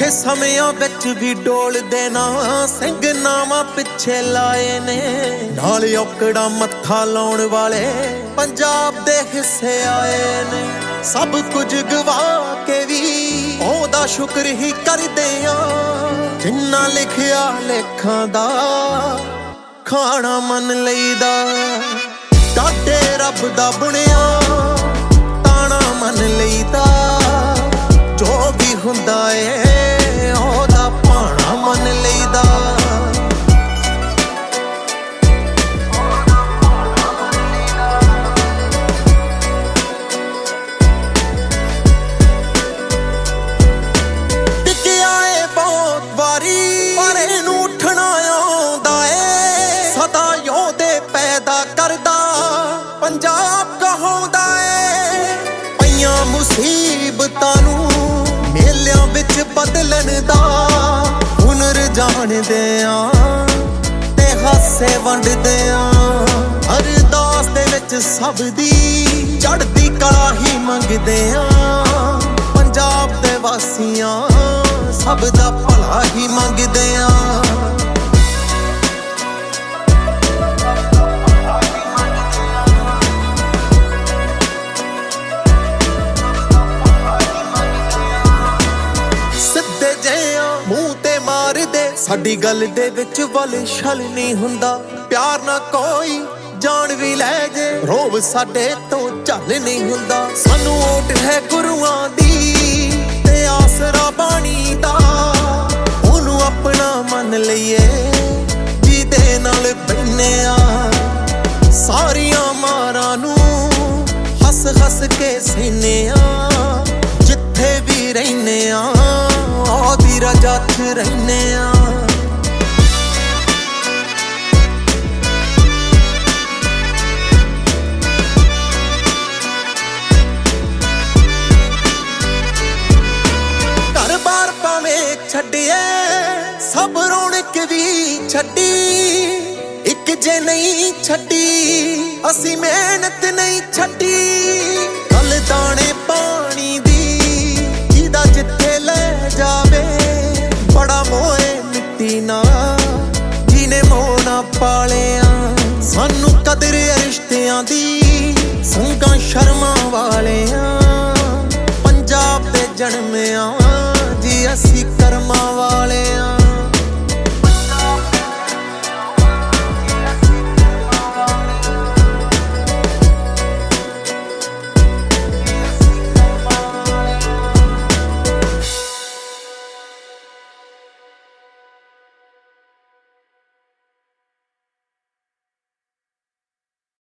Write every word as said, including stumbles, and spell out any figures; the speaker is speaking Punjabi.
ਔਖੇ ਸਮਿਆਂ ਵਿੱਚ ਵੀ ਡੋਲਦੇ ਨਾ ਸਿੰਘ ਨਾਵਾਂ ਪਿੱਛੇ ਲਾਏ ਨੇ। ਨਾਲ ਔਕੜਾ ਮੱਥਾ ਲਾਉਣ ਵਾਲੇ ਪੰਜਾਬ ਦੇ ਹਿੱਸੇ ਆਏ ਨੇ। ਸਭ ਕੁਝ ਗਵਾ ਕੇ ਵੀ ਉਹਦਾ ਸ਼ੁਕਰ ਹੀ ਕਰਦੇ ਆ, ਜਿੰਨਾ ਲਿਖਿਆ ਲੇਖਾਂ ਦਾ ਖਾਣਾ ਮੰਨ ਲਈਦਾ। ਡਾਢੇ ਰੱਬ ਦਾ ਬੁਣਿਆ ਤਾਣਾ ਮੰਨ ਲਈਦਾ। ਜੋ ਵੀ ਹੁੰਦਾ ਏ ਉਹਦਾ ਭਾਣਾ ਮੰਨ ਲਈਦਾ। ਟਿਕਿਆ ਏ ਬਹੁਤ ਵਾਰੀ ਪਰ ਇਹਨੂੰ ਉੱਠਣਾ ਆਉਂਦਾ ਏ। ਸਦਾ ਯੋਧੇ ਪੈਦਾ ਕਰਦਾ ਪੰਜਾਬ ਕਹਾਉਂਦਾ ਏ। ਪਈਆਂ ਮੁਸੀਬਤਾਂ ਨੂੰ ਮੇਲਿਆਂ ਵਿੱਚ ਬਦਲਣ ਦਾ ਹੁਨਰ ਜਾਣਦੇ ਆ ਤੇ ਹਾਸੇ ਵੰਡਦੇ ਆ। ਅਰਦਾਸ ਦੇ ਵਿੱਚ ਸਭ ਦੀ ਚੜ੍ਹਦੀ ਕਲਾ ਹੀ ਮੰਗਦੇ ਆ। ਪੰਜਾਬ ਦੇ ਵਾਸੀਆਂ ਸਭ ਦਾ ਭਲਾ ਹੀ ਮੰਗਦੇ ਆ। ਮੂੰਹ ਤੇ ਮਾਰਦੇ ਸਾਡੀ ਗੱਲ ਦੇ ਵਿੱਚ ਵਲ ਛਲ ਨਹੀਂ ਹੁੰਦਾ। ਪਿਆਰ ਨਾ ਕੋਈ ਜਾਨ ਵੀ ਲੈ ਜੇ ਰੋਬ ਸਾਡੇ ਤੋਂ ਝੱਲ ਨਹੀਂ ਹੁੰਦਾ। ਸਾਨੂੰ ਓਟ ਹੈ ਗੁਰੂਆਂ ਦੀ ਤੇ ਆਸਰਾ ਬਾਣੀ ਦਾ। ਉਹਨੂੰ ਆਪਣਾ ਮੰਨ ਲਈਏ ਜਿਹਦੇ ਨਾਲ ਬੈਨੇ ਆ। ਸਾਰੀਆਂ ਮਾਰਾਂ ਨੂੰ ਹੱਸ ਹੱਸ ਕੇ ਸਹਿਨੇ ਆ। ਜਿੱਥੇ ਵੀ ਰਹਿਨੇ ਆ ਉਹਦੀ ਰਜਾ 'ਚ ਰਹਿਨੇ ਆ। ਘਰ ਬਾਰ ਭਾਵੇਂ ਛੱਡੀਏ ਸਭ ਰੌਣਕ ਵੀ ਛੱਡੀ। ਇੱਕ ਜੇ ਨਹੀਂ ਛੱਡੀ ਅਸੀਂ ਮਿਹਨਤ ਨਹੀਂ ਛੱਡੀ। ਗੱਲ ਦਾਣੇ ਪਾਣੀ ਦੀ ਜਿਹਦਾ ਜਿੱਥੇ ਲੈ ਜਾਵੇ। ਬੜਾ ਮੋਏ ਮਿੱਟੀ ਨਾ ਜਿਹਨੇ ਮੋਹ ਨਾ ਪਾਲਿਆ। ਸਾਨੂੰ ਕਦਰ ਰਿਸ਼ਤਿਆਂ ਦੀ ਸੰਗਾਂ ਸ਼ਰਮਾਂ ਵਾਲਿਆਂ।